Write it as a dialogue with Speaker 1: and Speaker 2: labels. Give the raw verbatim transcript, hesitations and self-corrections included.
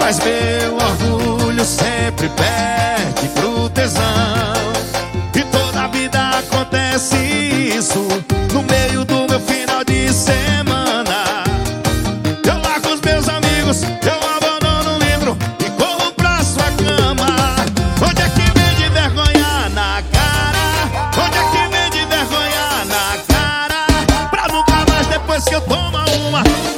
Speaker 1: Mas meu orgulho sempre perde pro tesão. E toda a vida acontece isso no meio do meu final de semana. Eu largo os meus amigos, eu abandono o livro e corro pra sua cama. Onde é que vem de vergonha na cara? Onde é que vem de vergonha na cara? Pra nunca mais depois que eu tomo uma